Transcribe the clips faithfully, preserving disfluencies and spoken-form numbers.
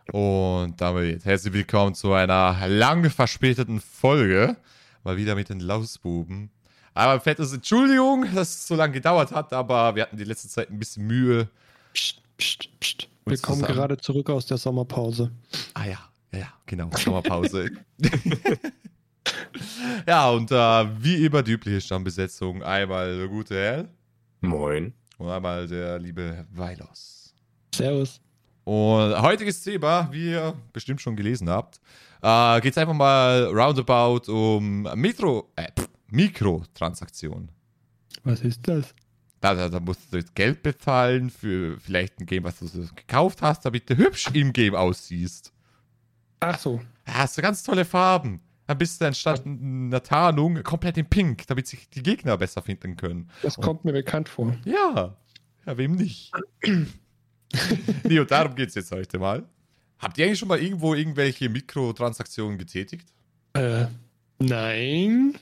Und damit herzlich willkommen zu einer lang verspäteten Folge. Mal wieder mit den Lausbuben. Aber fettes Entschuldigung, dass es so lange gedauert hat, aber wir hatten die letzte Zeit ein bisschen Mühe. Psst, psst, psst. Wir kommen zusammen. gerade zurück aus der Sommerpause. Ah ja, ja, ja, genau, Sommerpause. Ja, und äh, wie immer die übliche Stammbesetzung. Einmal der gute Hell. Moin. Und einmal der liebe Weilos. Servus. Und heutiges Thema, wie ihr bestimmt schon gelesen habt, äh, geht es einfach mal roundabout um Metro, äh, pff, Mikrotransaktionen. Was ist das? Da, da, da musst du jetzt Geld bezahlen für vielleicht ein Game, was du so gekauft hast, damit du hübsch im Game aussiehst. Ach so. Da hast du ganz tolle Farben. Dann bist du anstatt einer Tarnung komplett in Pink, damit sich die Gegner besser finden können. Das Und, kommt mir bekannt vor. Ja, ja, wem nicht? Nee, und darum geht es jetzt heute mal. Habt ihr eigentlich schon mal irgendwo irgendwelche Mikrotransaktionen getätigt? Äh, nein.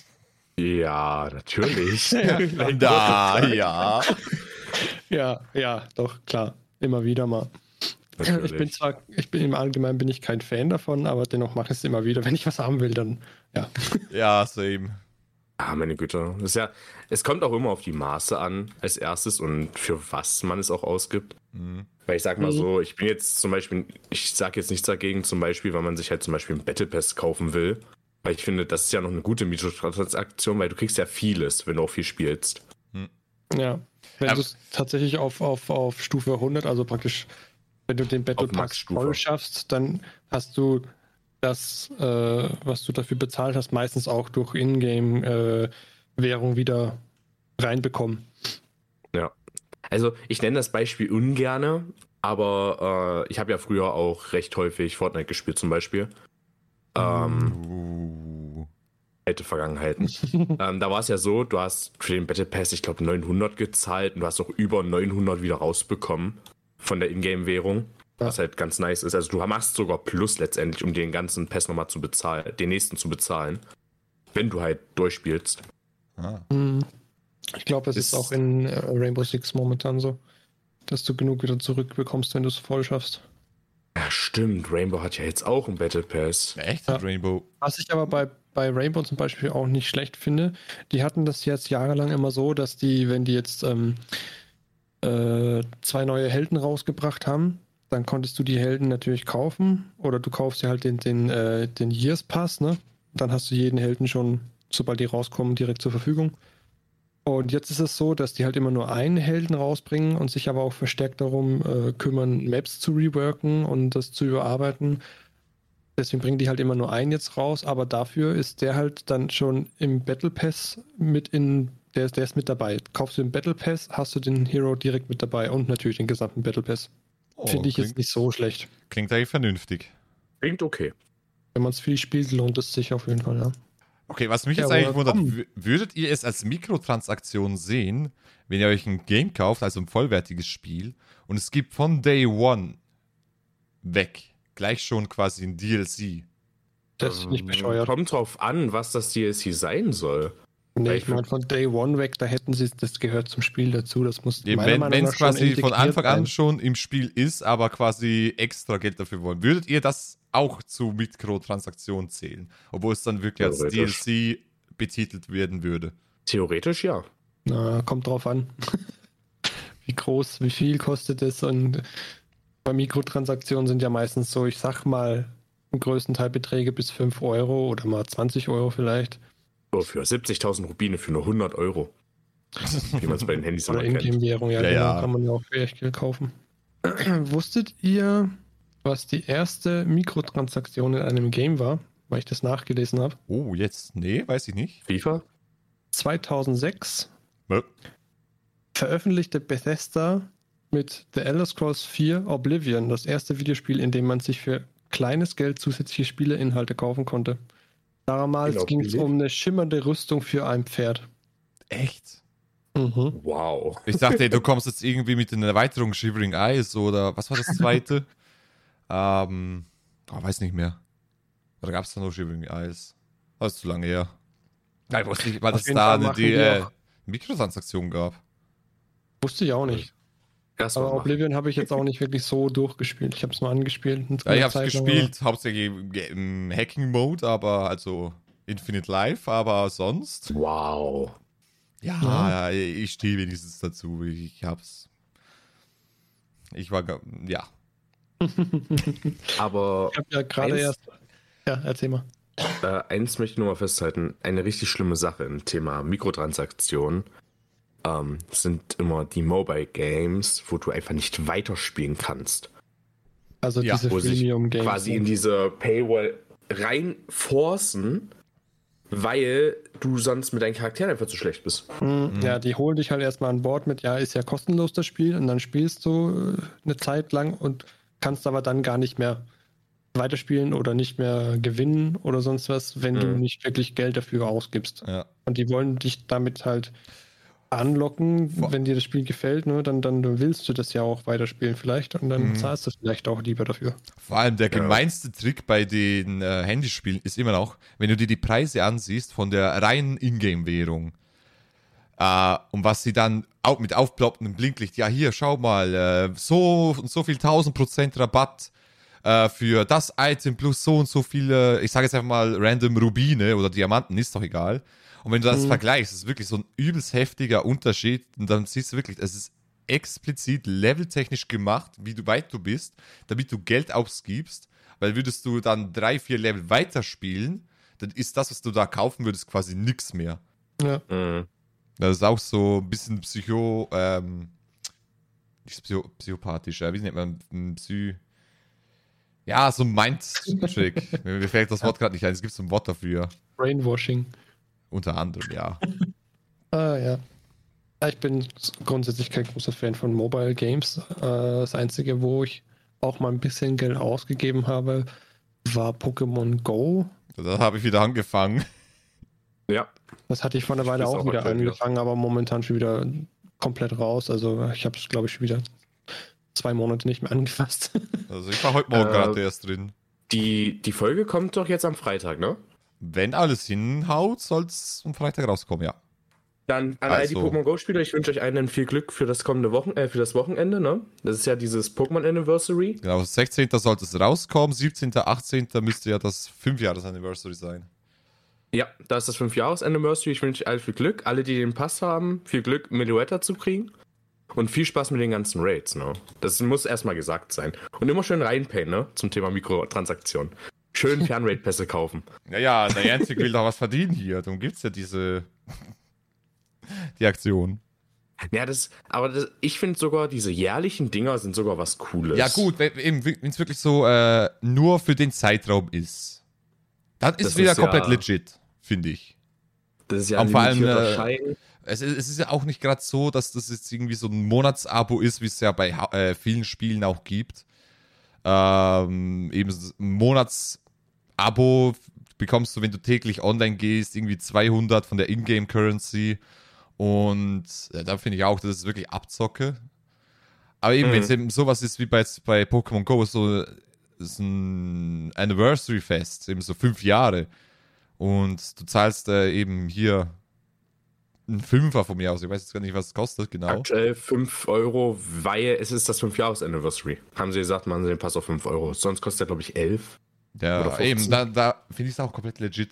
Ja, natürlich. Da, ja. Ja, ja, doch, klar. Immer wieder mal. Natürlich. Ich bin zwar, ich bin im Allgemeinen bin ich kein Fan davon, aber dennoch mache ich es immer wieder. Wenn ich was haben will, dann ja. Ja, same. Ah, meine Güte. Das ist ja, es kommt auch immer auf die Maße an, als erstes und für was man es auch ausgibt. Mhm. Weil ich sag mal Mhm. so, ich bin jetzt zum Beispiel, ich sag jetzt nichts dagegen, zum Beispiel, wenn man sich halt zum Beispiel einen Battle Pass kaufen will. Weil ich finde, das ist ja noch eine gute Mikrotransaktion, weil du kriegst ja vieles, wenn du auch viel spielst. Ja. Wenn Aber- du es tatsächlich auf, auf, auf Stufe hundert, also praktisch, wenn du den Battle Auf Pass Max-Stufe. voll schaffst, dann hast du das, äh, was du dafür bezahlt hast, meistens auch durch Ingame-Währung wieder reinbekommen. Ja. Also ich nenne das Beispiel ungerne, aber äh, ich habe ja früher auch recht häufig Fortnite gespielt zum Beispiel. Ähm, Uh. alte Vergangenheiten. ähm, da war es ja so, du hast für den Battle Pass, ich glaube, neunhundert gezahlt und du hast auch über neunhundert wieder rausbekommen von der Ingame-Währung, Ja. was halt ganz nice ist. Also du machst sogar Plus letztendlich, um den ganzen Pass nochmal zu bezahlen, den nächsten zu bezahlen, wenn du halt durchspielst. Ah. Mhm. Ich glaube, es ist, Ist- auch in äh, Rainbow Six momentan so, dass du genug wieder zurückbekommst, wenn du es voll schaffst. Ja, stimmt. Rainbow hat ja jetzt auch einen Battle Pass. Echt? Ja. Rainbow? Was ich aber bei, bei Rainbow zum Beispiel auch nicht schlecht finde, die hatten das jetzt jahrelang immer so, dass die, wenn die jetzt ähm, äh, zwei neue Helden rausgebracht haben, dann konntest du die Helden natürlich kaufen oder du kaufst dir halt den, den, äh, den Years Pass, ne? Dann hast du jeden Helden schon, sobald die rauskommen, direkt zur Verfügung. Und jetzt ist es so, dass die halt immer nur einen Helden rausbringen und sich aber auch verstärkt darum äh, kümmern, Maps zu reworken und das zu überarbeiten. Deswegen bringen die halt immer nur einen jetzt raus, aber dafür ist der halt dann schon im Battle Pass mit in, der, der ist mit dabei. Kaufst du den Battle Pass, hast du den Hero direkt mit dabei und natürlich den gesamten Battle Pass. Oh, Finde ich klingt, jetzt nicht so schlecht. Klingt eigentlich vernünftig. Klingt okay. Wenn man es viel spielt, lohnt es sich auf jeden Fall, ja. Okay, was mich Ja, jetzt aber eigentlich wundert, komm. w- würdet ihr es als Mikrotransaktion sehen, wenn ihr euch ein Game kauft, also ein vollwertiges Spiel, und es gibt von Day One weg gleich schon quasi ein D L C? Das ist nicht Ähm, bescheuert. Kommt drauf an, was das D L C sein soll. Nee, weil ich ich meine, von Day One weg, da hätten sie, das gehört zum Spiel dazu. Das muss Eben, meiner wenn Meinung wenn nach es schon quasi von integriert Anfang an sein. schon im Spiel ist, aber quasi extra Geld dafür wollen, würdet ihr das auch zu Mikrotransaktionen zählen? Obwohl es dann wirklich als D L Theoretisch. C betitelt werden würde. Theoretisch ja. Na, kommt drauf an. Wie groß, wie viel kostet es? Und bei Mikrotransaktionen sind ja meistens so, ich sag mal, im größten Teil Beträge bis fünf Euro oder mal zwanzig Euro vielleicht. So, für siebzigtausend Rubine für nur hundert Euro. Wie man es bei den Handys Oder immer kennt. Ingame-Währung, ja, Ja, genau, ja. kann man ja auch für Echtgeld kaufen. Wusstet ihr, was die erste Mikrotransaktion in einem Game war? Weil ich das nachgelesen habe. Oh, jetzt? Nee, weiß ich nicht. FIFA? zweitausendsechs Äh, veröffentlichte Bethesda mit The Elder Scrolls vier Oblivion, das erste Videospiel, in dem man sich für kleines Geld zusätzliche Spieleinhalte kaufen konnte. Damals Genau, ging es billig. um eine schimmernde Rüstung für ein Pferd. Echt? Mhm. Wow. Ich dachte, du kommst jetzt irgendwie mit einer Erweiterung Shivering Eyes oder was war das zweite? ähm, oh, weiß nicht mehr. Oder gab es da nur Shivering Eyes? Das ist zu lange her. Nein, ich wusste nicht, weil Auf es jeden da Fall eine machen die, die äh, auch- Mikrotransaktion gab. Wusste ich auch nicht. Erstmal Aber machen. Oblivion habe ich jetzt auch nicht wirklich so durchgespielt. Ich habe es nur angespielt. Ja, ich hab's gespielt, hauptsächlich im- im Hacking-Mode, aber also Infinite Life, aber sonst. Wow. Ja, ich stehe wenigstens dazu. Ich, ich hab's. Ich war, ga- ja. Aber Ich habe ja gerade Eins- erst. Ja, erzähl mal. äh, eins möchte ich nur mal festhalten: Eine richtig schlimme Sache im Thema Mikrotransaktionen ähm, sind immer die Mobile Games, wo du einfach nicht weiterspielen kannst. Also Ja, diese Wo sich Freemium-Games. quasi in diese Paywall reinforcen, weil du sonst mit deinen Charakteren einfach zu schlecht bist. Mhm. Ja, die holen dich halt erstmal an Bord mit, ja, ist ja kostenlos das Spiel und dann spielst du äh, eine Zeit lang und kannst aber dann gar nicht mehr weiterspielen oder nicht mehr gewinnen oder sonst was, wenn du Mhm. nicht wirklich Geld dafür ausgibst. Ja. Und die wollen dich damit halt anlocken, Vor- wenn dir das Spiel gefällt, ne, dann, dann willst du das ja auch weiterspielen vielleicht und dann Mhm. zahlst du vielleicht auch lieber dafür. Vor allem der Ja. gemeinste Trick bei den äh, Handyspielen ist immer noch, wenn du dir die Preise ansiehst von der reinen Ingame-Währung äh, und was sie dann auch mit aufploppendem Blinklicht, ja hier, schau mal, äh, so und so viel tausend Prozent Rabatt äh, für das Item plus so und so viele, ich sage jetzt einfach mal random Rubine oder Diamanten, ist doch egal. Und wenn du das Mhm. vergleichst, ist wirklich so ein übelst heftiger Unterschied und dann siehst du wirklich, es ist explizit leveltechnisch gemacht, wie du weit du bist, damit du Geld ausgibst, weil würdest du dann drei, vier Level weiterspielen, dann ist das, was du da kaufen würdest, quasi nix mehr. Ja. Mhm. Das ist auch so ein bisschen psycho, ähm, nicht psycho, psychopathisch, äh, wie nennt man, m, psy... Ja, so ein Mind-Trick. Mir mir fällt das Wort gerade nicht ein, es gibt so ein Wort dafür. Brainwashing. Unter anderem, ja. Ah, ja. Ja, ich bin grundsätzlich kein großer Fan von Mobile Games. Äh, Das Einzige, wo ich auch mal ein bisschen Geld ausgegeben habe, war Pokémon Go. Da habe ich wieder angefangen. Ja. Das hatte ich vor einer Ich Weile spiel's auch auch wieder aktuell wieder. angefangen, aber momentan schon wieder komplett raus. Also ich habe es, glaube ich, schon wieder zwei Monate nicht mehr angefasst. Also ich war heute Morgen Äh, gerade erst drin. Die, die Folge kommt doch jetzt am Freitag, ne? Wenn alles hinhaut, soll es am Freitag rauskommen, ja. Dann an all die Also- Pokémon Go-Spieler, ich wünsche euch allen viel Glück für das kommende Wochen äh, für das Wochenende, ne? Das ist ja dieses Pokémon Anniversary. Genau, sechzehnten sollte es rauskommen, siebzehnten, achtzehnten müsste ja das fünf Jahres Anniversary sein. Ja, da ist das fünf Jahres Anniversary. Ich wünsche euch allen viel Glück. Alle, die den Pass haben, viel Glück, Meluetta zu kriegen. Und viel Spaß mit den ganzen Raids, ne? Das muss erstmal gesagt sein. Und immer schön reinpayen, ne? Zum Thema Mikrotransaktion. Schön Fernraid-Pässe kaufen. Naja, Niantic will doch was verdienen hier. Darum gibt es ja diese die Aktion. Ja, das, aber das, ich finde sogar, diese jährlichen Dinger sind sogar was Cooles. Ja gut, wenn es wirklich so äh, nur für den Zeitraum ist. Dann ist Das wieder ist komplett ja- legit, finde ich. Das ist ja Und ein vor allem, limitierter äh, Schein. Es ist, es ist ja auch nicht gerade so, dass das jetzt irgendwie so ein Monatsabo ist, wie es ja bei hau- äh, vielen Spielen auch gibt. Ähm, eben so ein Monatsabo bekommst du, wenn du täglich online gehst, irgendwie zweihundert von der Ingame-Currency. Und äh, da finde ich auch, das ist wirklich Abzocke. Aber eben, Mhm. wenn es eben sowas ist wie bei, bei Pokémon Go, so ist ein Anniversary-Fest, eben so fünf Jahre. Und du zahlst äh, eben hier ein Fünfer von mir aus. Ich weiß jetzt gar nicht, was es kostet, genau. Aktuell fünf Euro, weil es ist das fünf Jahres Anniversary. Haben sie gesagt, machen sie den Pass auf fünf Euro. Sonst kostet er, glaube ich, elf. Ja, oder fünfzehn. eben, da, da finde ich es auch komplett legit.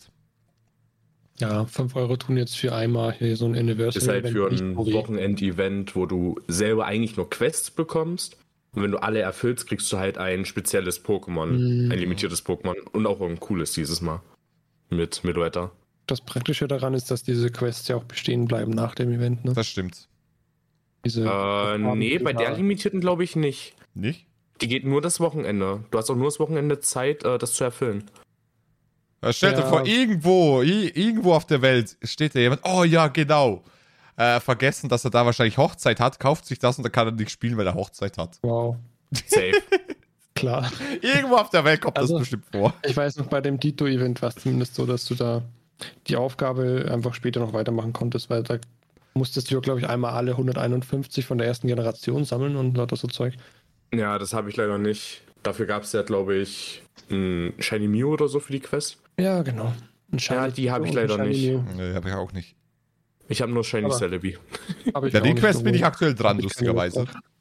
Ja, fünf Euro tun jetzt für einmal hier so ein Anniversary. Ist halt für nicht ein so weh. Wochenend-Event, wo du selber eigentlich nur Quests bekommst. Und wenn du alle erfüllst, kriegst du halt ein spezielles Pokémon, Mhm. ein limitiertes Pokémon und auch ein cooles dieses Mal. Mit Meluetta. Das Praktische daran ist, dass diese Quests ja auch bestehen bleiben nach dem Event. Ne? Das stimmt. Diese Äh, Aufgaben, nee, die bei der da- limitierten glaube ich nicht. Nicht? Die geht nur das Wochenende. Du hast auch nur das Wochenende Zeit, äh, das zu erfüllen. Äh, Stellt dir Ja. vor, irgendwo, i- irgendwo auf der Welt steht da jemand, oh ja, genau. Äh, vergessen, dass er da wahrscheinlich Hochzeit hat, kauft sich das und dann kann er nicht spielen, weil er Hochzeit hat. Wow, Safe. klar. Irgendwo auf der Welt kommt Also- das bestimmt vor. Ich weiß noch, bei dem Dito-Event war es zumindest so, dass du da die Aufgabe einfach später noch weitermachen konntest, weil da musstest du, glaube ich, einmal alle hunderteinundfünfzig von der ersten Generation sammeln und lauter so Zeug. Ja, das habe ich leider nicht. Dafür gab es ja, glaube ich, ein Shiny Mew oder so für die Quest. Ja, genau. Ein Ja, die habe ich und ein leider nicht. Mew. Nee, habe ich auch nicht. Ich habe nur Shiny Aber- Celebi. Hab ich Ja, auch die nicht Quest bin ich geholt. aktuell dran, Hab ich keine lustigerweise. Lust drauf.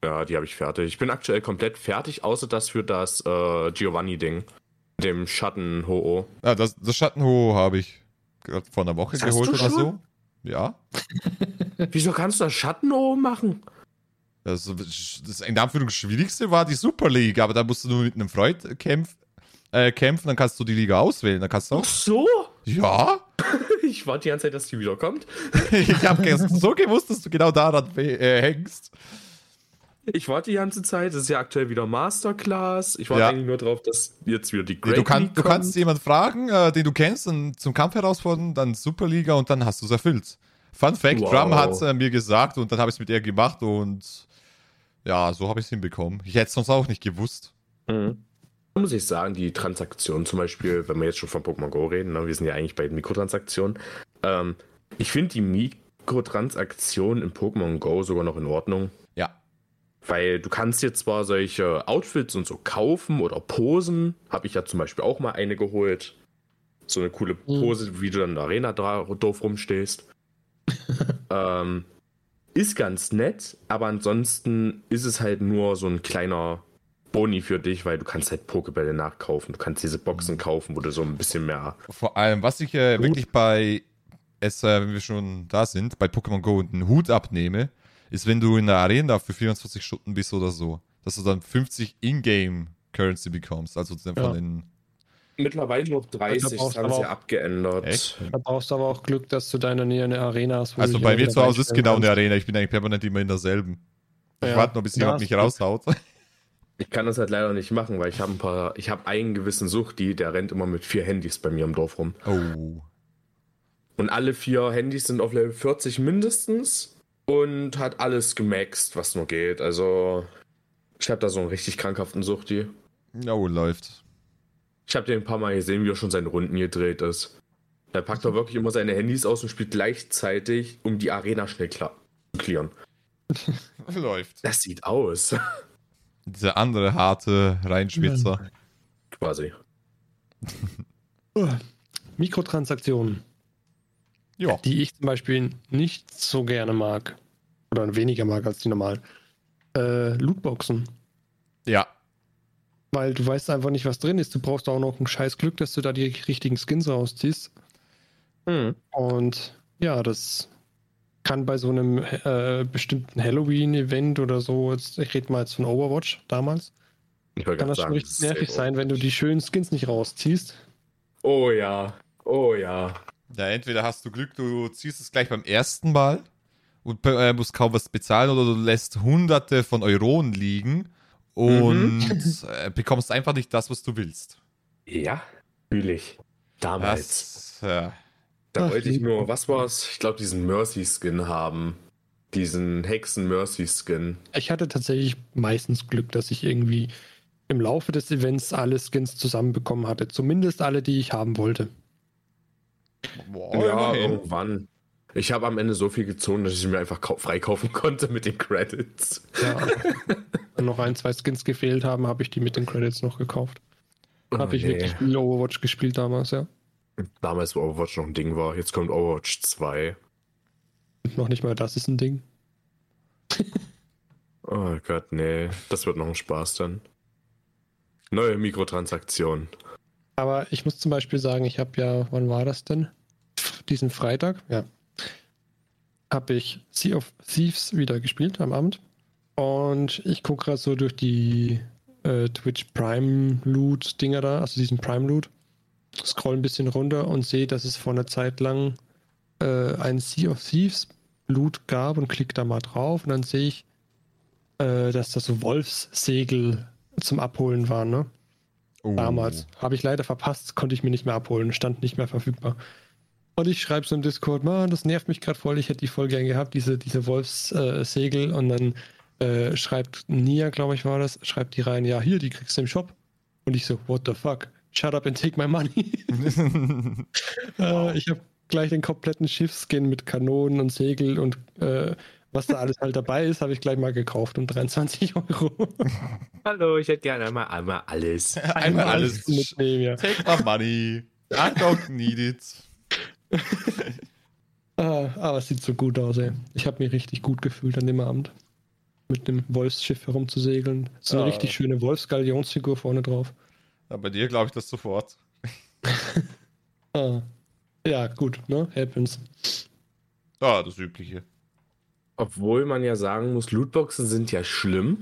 Ja, die habe ich fertig. Ich bin aktuell komplett fertig, außer das für das äh, Giovanni-Ding. Dem Schatten-Ho-Oh. Ja, das, das Schattenho habe ich gerade vor einer Woche Das hast geholt du oder schon? so. Ja. Wieso kannst du das Schatten-Ho machen? Das, das in Anführungszeichen Schwierigste war die Super League, aber da musst du nur mit einem Freund kämpf, äh, kämpfen, dann kannst du die Liga auswählen. Dann kannst du Ach auch. so? Ja? Ich warte die ganze Zeit, dass die wiederkommt. Ich habe so gewusst, dass du genau daran äh, hängst. Ich warte die ganze Zeit. Es ist ja aktuell wieder Masterclass. Ich warte Ja. eigentlich nur drauf, dass jetzt wieder die Nee, Great du, kann, League du kommt. kannst jemanden fragen, äh, den du kennst, und zum Kampf herausfordern, dann Superliga und dann hast du es erfüllt. Fun Fact, Wow. Drum hat es äh, mir gesagt und dann habe ich es mit ihr gemacht und ja, so habe ich es hinbekommen. Ich hätte es sonst auch nicht gewusst. Mhm. Da muss ich sagen, die Transaktionen zum Beispiel, wenn wir jetzt schon von Pokémon Go reden, ne, wir sind ja eigentlich bei den Mikrotransaktionen. Ähm, ich finde die Mikrotransaktionen in Pokémon Go sogar noch in Ordnung. Ja. Weil du kannst dir zwar solche Outfits und so kaufen oder Posen. Habe ich ja zum Beispiel auch mal eine geholt. So eine coole Pose, wie du dann in der Arena da doof rumstehst. ähm, ist ganz nett, aber ansonsten ist es halt nur so ein kleiner Boni für dich, weil du kannst halt Pokébälle nachkaufen. Du kannst diese Boxen kaufen, wo du so ein bisschen mehr... Vor allem, was ich äh, wirklich bei, es, äh, wenn wir schon da sind, bei Pokémon Go einen Hut abnehme, ist, wenn du in der Arena für vierundzwanzig Stunden bist oder so, dass du dann fünfzig Ingame Currency bekommst. Also von Ja. den. Mittlerweile nur dreißig, Da brauchst das haben du sie aber ja abgeändert. Echt? Da brauchst du aber auch Glück, dass du da in der Nähe eine Arena hast. Wo Also du dich bei immer mir wieder zu Hause ist reinstellen genau eine kannst. Arena. Ich bin eigentlich permanent immer in derselben. Ich Ja. warte noch, bis Da jemand hast mich du- raushaut. Ich kann das halt leider nicht machen, weil ich habe ein paar, ich habe einen gewissen Suchti, der rennt immer mit vier Handys bei mir im Dorf rum. Oh. Und alle vier Handys sind auf Level vierzig mindestens und hat alles gemaxt, was nur geht. Also ich habe da so einen richtig krankhaften Suchti. Oh, läuft. Ich habe den ein paar Mal gesehen, wie er schon seine Runden gedreht ist. Der packt doch wirklich immer seine Handys aus und spielt gleichzeitig, um die Arena schnell klar zu clearen. Läuft. Das sieht aus. Dieser andere harte Reinschwitzer. Quasi. Uh, Mikrotransaktionen, Ja. die ich zum Beispiel nicht so gerne mag. Oder weniger mag als die normalen. Äh, Lootboxen. Ja. Weil du weißt einfach nicht, was drin ist. Du brauchst auch noch ein scheiß Glück, dass du da die richtigen Skins rausziehst. Hm. Und ja, das kann bei so einem äh, bestimmten Halloween-Event oder so, jetzt, ich rede mal jetzt von Overwatch damals, Ich wollte kann gerade das schon sagen, richtig ist nervig sehr sein, wenn du die schönen Skins nicht rausziehst. Oh ja, oh ja. Ja, entweder hast du Glück, du ziehst es gleich beim ersten Mal und äh, musst kaum was bezahlen, oder du lässt hunderte von Euronen liegen und äh, bekommst einfach nicht das, was du willst. Ja, fühle ich. Damals. Das, äh, Da Ach, wollte ich lieb. nur, was war's? Ich glaube, diesen Mercy-Skin haben. Diesen Hexen-Mercy-Skin. Ich hatte tatsächlich meistens Glück, dass ich irgendwie im Laufe des Events alle Skins zusammenbekommen hatte. Zumindest alle, die ich haben wollte. boah, ja, immerhin. irgendwann. Ich habe am Ende so viel gezogen, dass ich sie mir einfach kau- freikaufen konnte mit den Credits. Ja, wenn noch ein, zwei Skins gefehlt haben, habe ich die mit den Credits noch gekauft. Oh, Habe ich nee. wirklich viel Overwatch gespielt damals, ja. Damals, wo Overwatch noch ein Ding war. Jetzt kommt Overwatch zwei. Und noch nicht mal das ist ein Ding. Oh Gott, nee. Das wird noch ein Spaß dann. Neue Mikrotransaktion. Aber ich muss zum Beispiel sagen, ich habe ja, wann war das denn? Diesen Freitag, ja. Habe ich Sea of Thieves wieder gespielt am Abend. Und ich gucke gerade so durch die äh, Twitch Prime Loot Dinger da, also diesen Prime Loot. Scroll ein bisschen runter und sehe, dass es vor einer Zeit lang äh, einen Sea of Thieves Loot gab und klick da mal drauf und dann sehe ich, äh, dass das so Wolfssegel zum Abholen waren, ne? Oh. Damals. Habe ich leider verpasst, konnte ich mir nicht mehr abholen, stand nicht mehr verfügbar. Und ich schreibe so im Discord, man, das nervt mich gerade voll, ich hätte die voll gern gehabt, diese, diese Wolfssegel. Und dann äh, schreibt Nia, glaube ich war das, schreibt die rein, ja, hier, die kriegst du im Shop. Und ich so, what the fuck? Shut up and take my money. äh, ich habe gleich den kompletten Schiffsskin mit Kanonen und Segel und äh, was da alles halt dabei ist, habe ich gleich mal gekauft um dreiundzwanzig Euro. Hallo, ich hätte gerne einmal, einmal alles. Einmal alles. mitnehmen, ja. Take my money. I don't need it. Ah, aber es sieht so gut aus, ey. Ich habe mich richtig gut gefühlt an dem Abend. mit dem Wolfsschiff herumzusegeln. So eine Ah. richtig schöne Wolfsgalionsfigur vorne drauf. Ja, bei dir glaube ich das sofort. Ah. Ja, gut, ne? Happens. Ah, das Übliche. Obwohl man ja sagen muss, Lootboxen sind ja schlimm.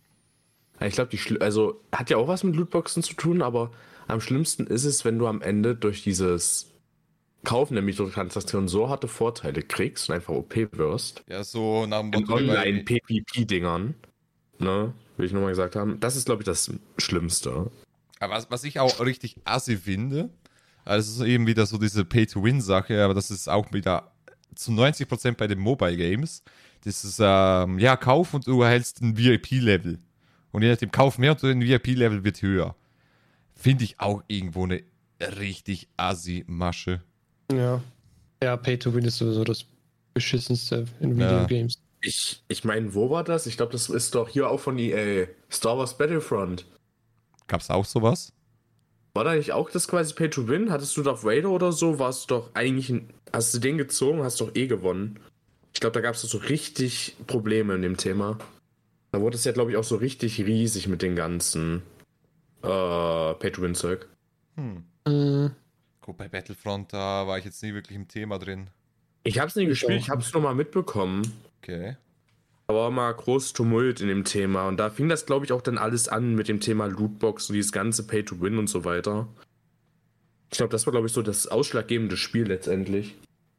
Ich glaube, die Schli also hat ja auch was mit Lootboxen zu tun, aber am schlimmsten ist es, wenn du am Ende durch dieses Kaufen der Mikrotransaktionen so harte Vorteile kriegst und einfach O P wirst. Ja, so nach dem In Motto wie bei- Online-P V P-Dingern. Ne? Will ich nochmal gesagt haben. Das ist, glaube ich, das Schlimmste. Aber was, was ich auch richtig assi finde, also es ist eben wieder so diese Pay-to-Win-Sache, aber das ist auch wieder zu neunzig Prozent bei den Mobile-Games. Das ist, ähm, ja, Kauf und du erhältst ein V I P-Level. Und je nachdem, Kauf mehr und ein V I P-Level wird höher. Finde ich auch irgendwo eine richtig assi-Masche. Ja. Ja, Pay to Win ist sowieso das beschissenste in Ja. Videogames. Ich, ich meine, wo war das? Ich glaube, das ist doch hier auch von E A. Star Wars Battlefront. Gab's auch sowas? War da nicht auch das quasi Pay to Win? Hattest du Darth Vader oder so? Warst du doch eigentlich ein, hast du den gezogen, hast doch eh gewonnen. Ich glaube, da gab es so richtig Probleme in dem Thema. Da wurde es ja, glaube ich, auch so richtig riesig mit den ganzen äh, Pay to Win Zeug. Hm. Mhm. Gut, bei Battlefront, da war ich jetzt nie wirklich im Thema drin. Ich habe es nie Ich gespielt, auch ich habe es nur mal mitbekommen. Okay. Da war mal groß Tumult in dem Thema und da fing das, glaube ich, auch dann alles an mit dem Thema Lootbox und dieses ganze Pay to Win und so weiter. Ich glaube, das war, glaube ich, so das ausschlaggebende Spiel letztendlich.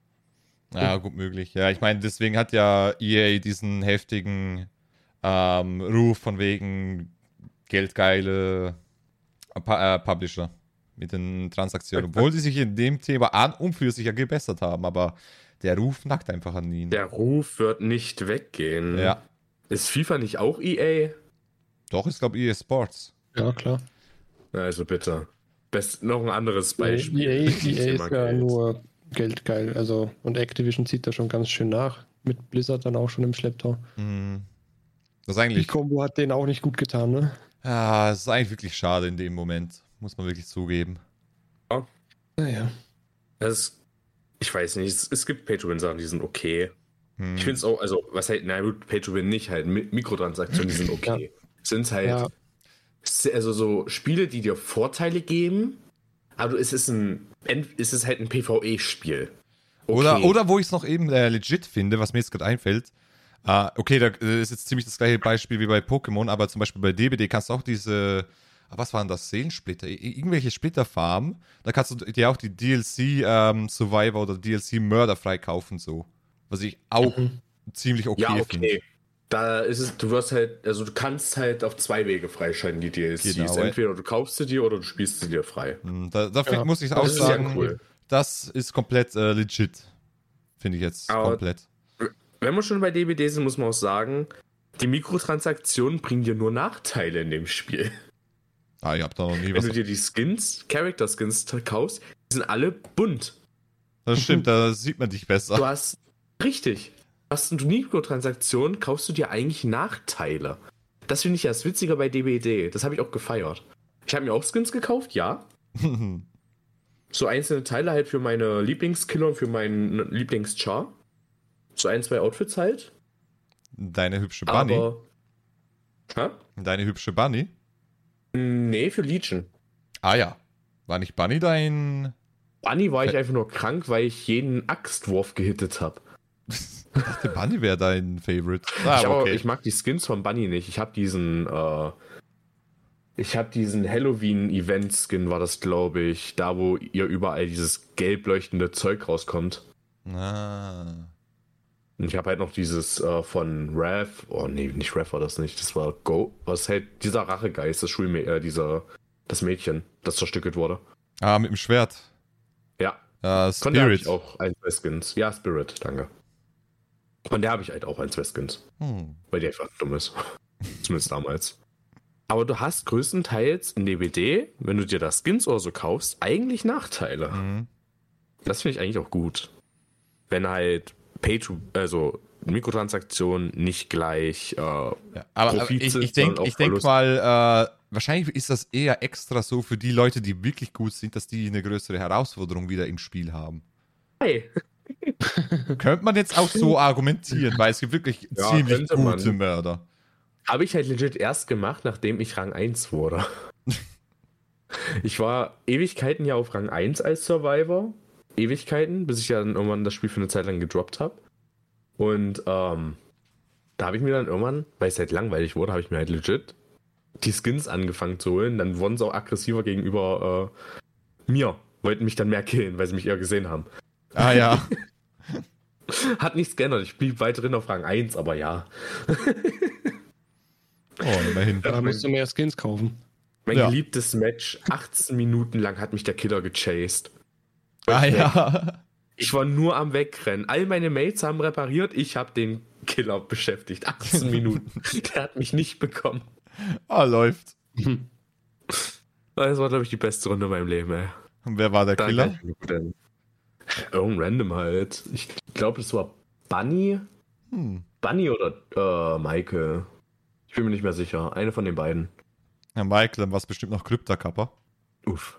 Ja, gut möglich. Ja, ich meine, deswegen hat ja E A diesen heftigen ähm, Ruf von wegen geldgeile äh, Pu- äh, Publisher mit den Transaktionen. Obwohl sie sich in dem Thema an und für sich ja gebessert haben, aber der Ruf nackt einfach an ihn. Der Ruf wird nicht weggehen. Ja, Ist FIFA nicht auch E A? doch, ist glaube ich E A Sports. Ja, klar. Also bitte. Best, noch ein anderes Beispiel. E A, E A Thema ist ja Geld. nur geldgeil. Also, und Activision zieht da schon ganz schön nach. Mit Blizzard dann auch schon im Schlepptau. Hm. Das ist Die eigentlich, Combo hat denen auch nicht gut getan, ne? ja, das ist eigentlich wirklich schade in dem Moment. Muss man wirklich zugeben. Naja. Das ist, ich weiß nicht, es, es gibt Pay-to-Win-Sachen, die sind okay. Hm. Ich finde es auch, also, was halt, na gut, Pay-to-Win nicht, halt Mi- Mikrotransaktionen, die sind okay. Sind halt, Ja. also so Spiele, die dir Vorteile geben, aber es ist ein, ent- es ist halt ein PvE-Spiel. Okay. Oder, oder wo ich es noch eben äh, legit finde, was mir jetzt gerade einfällt. Äh, okay, da äh, ist jetzt ziemlich das gleiche Beispiel wie bei Pokémon, aber zum Beispiel bei D B D kannst du auch diese, ah, was waren das, Seelensplitter? I- irgendwelche Splitterfarmen. Da kannst du dir auch die D L C ähm, Survivor oder D L C Mörder freikaufen, so. Was ich auch Mhm. ziemlich okay, Ja, finde. okay. Da ist es, du wirst halt, also du kannst halt auf zwei Wege freischalten, die D L Cs. Genau, Entweder du kaufst sie dir oder du spielst sie dir frei. Hm, Da, da find, Ja, muss ich Das auch ist ja sagen, cool. das ist komplett äh, legit. Finde ich jetzt Aber- komplett. Wenn wir schon bei D B D sind, muss man auch sagen, die Mikrotransaktionen bringen dir nur Nachteile in dem Spiel. Ah, ich hab da noch nie Wenn was. du dir die Skins, Character-Skins kaufst, die sind alle bunt. Das stimmt, da sieht man dich besser. Du hast, richtig, hast du Mikrotransaktionen, kaufst du dir eigentlich Nachteile. Das finde ich ja das Witzige bei D B D. Das habe ich auch gefeiert. Ich habe mir auch Skins gekauft, ja. So einzelne Teile halt für meine Lieblingskiller und für meinen Lieblingschar. So ein, zwei Outfits halt. Deine hübsche Bunny. Aber. Hä? Deine hübsche Bunny. Nee, für Legion. Ah ja. War nicht Bunny dein. Bunny war ich Okay. einfach nur krank, weil ich jeden Axtwurf gehittet habe. Ich dachte, Bunny wäre dein Favorite. ich, Ah, aber- okay. ich mag die Skins von Bunny nicht. Ich habe diesen, äh, ich habe diesen Halloween-Event-Skin, war das, glaube ich, da wo ihr überall dieses gelb leuchtende Zeug rauskommt. Ah. Und ich habe halt noch dieses äh, von Raph, oh nee, nicht Raph war das nicht, das war Go, was halt dieser Rachegeist, das Schulmä äh, dieser, das Mädchen, das zerstückelt wurde. Ah, mit dem Schwert. Ja, Ah, von der habe ich Spirit. auch ein, zwei Skins. Ja, Spirit, danke. Von der habe ich halt auch ein, zwei Skins. Hm. Weil die einfach dumm ist. Zumindest damals. Aber du hast größtenteils in D B D, wenn du dir da Skins oder so kaufst, eigentlich Nachteile. Mhm. Das finde ich eigentlich auch gut. Wenn halt Pay to, also Mikrotransaktionen nicht gleich. Äh, Ja, aber, aber Profit ich, sind, ich denke sondern auch ich denk Verlust. mal, äh, wahrscheinlich ist das eher extra so für die Leute, die wirklich gut sind, dass die eine größere Herausforderung wieder im Spiel haben. hey, Könnte man jetzt auch so argumentieren, weil es gibt wirklich Ja, ziemlich könnte gute man. Mörder. Habe ich halt legit erst gemacht, nachdem ich Rang eins wurde. Ich war Ewigkeiten ja auf Rang eins als Survivor. Ewigkeiten, bis ich ja dann irgendwann das Spiel für eine Zeit lang gedroppt habe. Und ähm, da habe ich mir dann irgendwann, weil es halt langweilig wurde, habe ich mir halt legit die Skins angefangen zu holen. Dann wurden sie auch aggressiver gegenüber äh, mir. Wollten mich dann mehr killen, weil sie mich eher gesehen haben. Ah ja. Hat nichts geändert. Ich blieb weiterhin auf Rang eins, aber ja. Oh, immerhin. Da musst du mehr Skins kaufen. Mein Ja. geliebtes Match, achtzehn Minuten lang hat mich der Killer gechased. Ah ja. Ich war nur am Wegrennen. All meine Mates haben repariert, ich habe den Killer beschäftigt. achtzehn Minuten. Der hat mich nicht bekommen. Ah, läuft. Das war, glaube ich, die beste Runde in meinem Leben, ey. Und wer war der Da Killer? kann ich mich gut erinnern. Irgendein Random halt. Ich glaube, das war Bunny. Hm. Bunny oder äh, Michael. Ich bin mir nicht mehr sicher. Eine von den beiden. Ja, Michael, dann war es bestimmt noch Krypta-Kappa. Uff.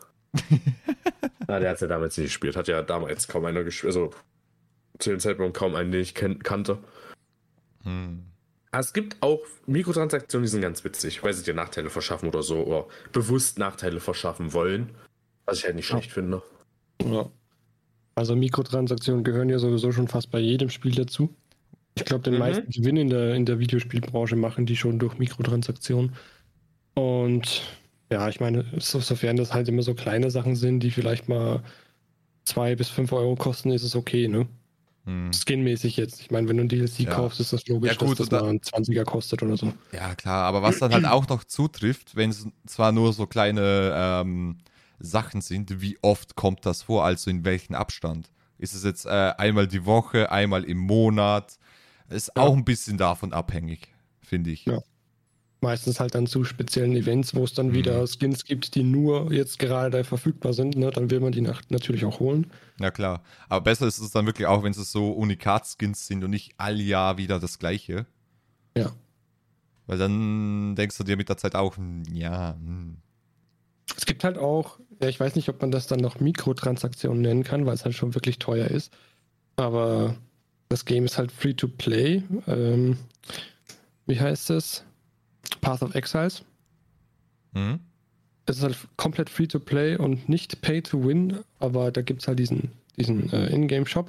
Ah, der hat ja damals nicht gespielt. Hat ja damals kaum einer gespielt. Also zu dem Zeitpunkt kaum einen, den ich ken- kannte. Hm. Aber es gibt auch Mikrotransaktionen, die sind ganz witzig, weil sie dir Nachteile verschaffen oder so. Oder bewusst Nachteile verschaffen wollen. Was ich halt nicht schlecht finde. Ja. Also Mikrotransaktionen gehören ja sowieso schon fast bei jedem Spiel dazu. Ich glaube, den Mhm. meisten Gewinn in der, in der Videospielbranche machen die schon durch Mikrotransaktionen. Und ja, ich meine, so, sofern das halt immer so kleine Sachen sind, die vielleicht mal zwei bis fünf Euro kosten, ist es okay, ne? Hm. Skinmäßig jetzt. Ich meine, wenn du ein D L C Ja. kaufst, ist das logisch, Ja, gut, dass das und da- mal einen zwanziger kostet oder so. Ja, klar, aber was dann halt auch noch zutrifft, wenn es zwar nur so kleine ähm, Sachen sind, wie oft kommt das vor, also in welchem Abstand? Ist es jetzt äh, einmal die Woche, einmal im Monat? Ist Ja. auch ein bisschen davon abhängig, finde ich. Ja. Meistens halt dann zu speziellen Events, wo es dann Mhm. wieder Skins gibt, die nur jetzt gerade verfügbar sind, ne? Dann will man die nach, natürlich auch holen. Ja, klar. Aber besser ist es dann wirklich auch, wenn es so Unikat-Skins sind und nicht all Jahr wieder das Gleiche. Ja. Weil dann denkst du dir mit der Zeit auch, hm, ja, hm. Es gibt halt auch, ja, ich weiß nicht, ob man das dann noch Mikrotransaktionen nennen kann, weil es halt schon wirklich teuer ist. Aber das Game ist halt free to play. Ähm, wie heißt es? Path of Exiles. Hm? Es ist halt komplett free to play und nicht pay to win, aber da gibt es halt diesen, diesen äh, Ingame-Shop.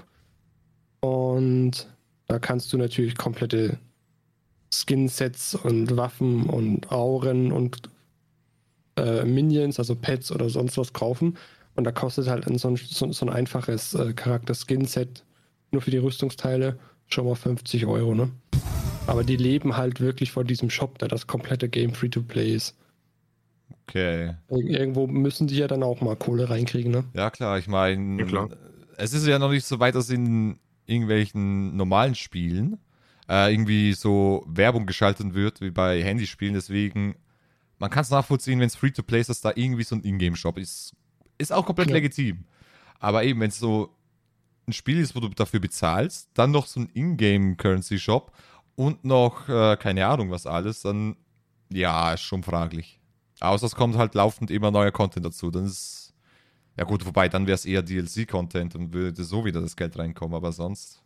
Und da kannst du natürlich komplette Skin-Sets und Waffen und Auren und äh, Minions, also Pets oder sonst was kaufen. Und da kostet halt ein, so, ein, so, so ein einfaches äh, Charakter-Skin-Set nur für die Rüstungsteile schon mal fünfzig Euro, ne? Aber die leben halt wirklich von diesem Shop, da das komplette Game Free-to-Play ist. Okay. Ir- Irgendwo müssen die ja dann auch mal Kohle reinkriegen, ne? Ja, klar, ich meine, Ja, klar. es ist ja noch nicht so weit, dass in irgendwelchen normalen Spielen äh, irgendwie so Werbung geschaltet wird wie bei Handyspielen. Deswegen, man kann es nachvollziehen, wenn es Free-to-Play ist, dass da irgendwie so ein Ingame-Shop ist. Ist auch komplett Ja. legitim. Aber eben, wenn es so ein Spiel ist, wo du dafür bezahlst, dann noch so ein Ingame-Currency-Shop und noch, äh, keine Ahnung was alles, dann, ja, ist schon fraglich. Außer es kommt halt laufend immer neuer Content dazu. Dann ist, ja gut, wobei, dann wäre es eher D L C-Content und würde so wieder das Geld reinkommen, aber sonst.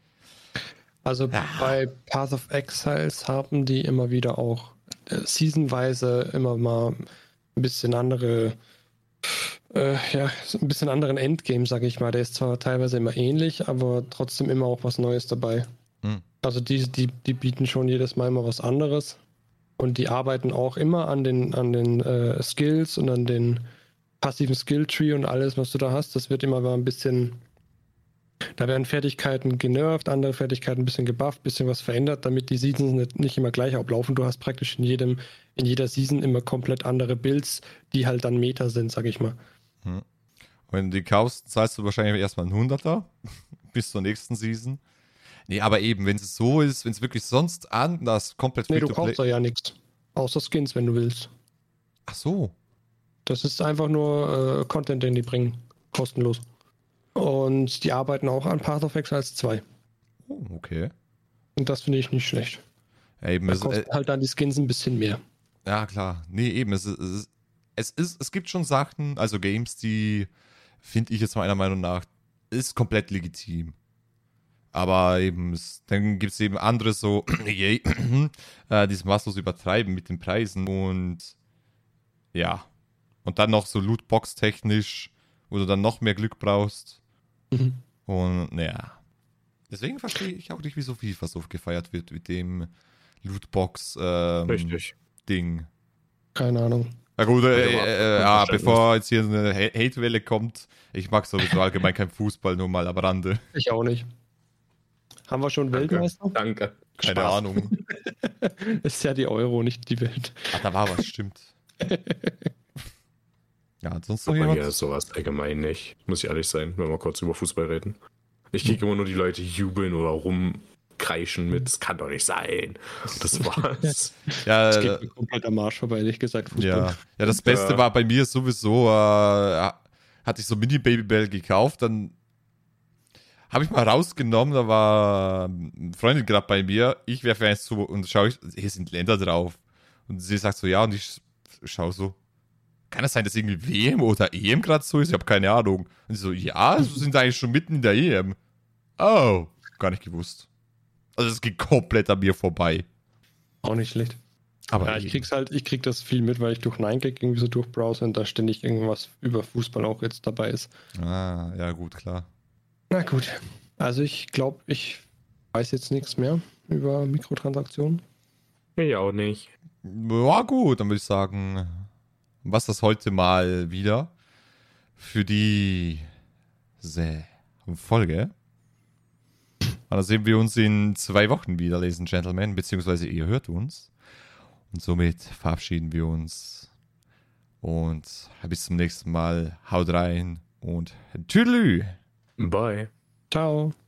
Also Ja. bei Path of Exiles haben die immer wieder auch äh, seasonweise immer mal ein bisschen andere, äh, ja, so ein bisschen anderen Endgame, sage ich mal. Der ist zwar teilweise immer ähnlich, aber trotzdem immer auch was Neues dabei. Hm. Also die, die, die bieten schon jedes Mal immer was anderes. Und die arbeiten auch immer an den, an den äh, Skills und an den passiven Skill-Tree und alles, was du da hast. Das wird immer mal ein bisschen, da werden Fertigkeiten genervt, andere Fertigkeiten ein bisschen gebufft, ein bisschen was verändert, damit die Seasons nicht, nicht immer gleich ablaufen. Du hast praktisch in jedem, in jeder Season immer komplett andere Builds, die halt dann Meta sind, sag ich mal. Hm. Wenn du die kaufst, zahlst du wahrscheinlich erstmal einen Hunderter bis zur nächsten Season. Nee, aber eben, wenn es so ist, wenn es wirklich sonst anders komplett Nee, du Free-to-Play- kaufst da ja nichts. Außer Skins, wenn du willst. Ach so. Das ist einfach nur äh, Content, den die bringen. Kostenlos. Und die arbeiten auch an Path of Exiles zwei. Oh, okay. Und das finde ich nicht schlecht. Ja, eben, Da es, äh, kosten halt dann die Skins ein bisschen mehr. ja, klar. Nee, eben, es, ist- es, ist- es, ist, es gibt schon Sachen, also Games, die, finde ich jetzt meiner Meinung nach, ist komplett legitim. Aber eben, es- dann gibt es eben andere so, yay, äh, die es maßlos übertreiben mit den Preisen. Und ja. Und dann noch so Lootbox-technisch, wo du dann noch mehr Glück brauchst. Mhm. Und naja. Deswegen verstehe ich auch nicht, wieso FIFA so gefeiert wird mit dem Lootbox-Ding. Richtig. Keine Ahnung. Na gut, äh, Ja, äh, ja, Verständnis. bevor jetzt hier eine Ha- Hate-Welle kommt, ich mag sowieso allgemein kein Fußball, nur mal am Rande. Ich auch nicht. Haben wir schon Danke. Weltmeister? Danke. Keine Spaß. Ahnung. Ist ja die Euro, nicht die Welt. Ach, da war was, stimmt. Ja, sonst noch Aber jemand? hier sowas allgemein nicht. Muss ich ehrlich sein, wenn wir kurz über Fußball reden. Ich kriege immer nur die Leute jubeln oder rumkreischen mit, das kann doch nicht sein. Das war's. Ja, Das geht äh, mir komplett am Arsch vorbei, ehrlich gesagt, Fußball. ja. ja, das Beste Ja. war bei mir sowieso, äh, hatte ich so Mini-Babybell gekauft, dann habe ich mal rausgenommen, da war eine Freundin gerade bei mir, ich werfe eins zu und schaue ich, hier sind Länder drauf. Und sie sagt so, ja, und ich schaue so, kann es sein, dass irgendwie W M oder E M gerade so ist? Ich habe keine Ahnung. Und sie so, ja, sie sind eigentlich schon mitten in der E M. Oh, gar nicht gewusst. Also es geht komplett an mir vorbei. Auch nicht schlecht. Aber Ja, ich krieg's halt, ich krieg das viel mit, weil ich durch Ninegag irgendwie so durchbrowse und da ständig irgendwas über Fußball auch jetzt dabei ist. Ah, ja gut, klar. Na gut. Also ich glaube, ich weiß jetzt nichts mehr über Mikrotransaktionen. Ich auch nicht. Ja gut, dann würde ich sagen, was das heute mal wieder für die Se- Folge. Und dann sehen wir uns in zwei Wochen wieder, Ladies and Gentlemen, beziehungsweise ihr hört uns. Und somit verabschieden wir uns. Und bis zum nächsten Mal. Haut rein und tschüdelü. Bye. Ciao.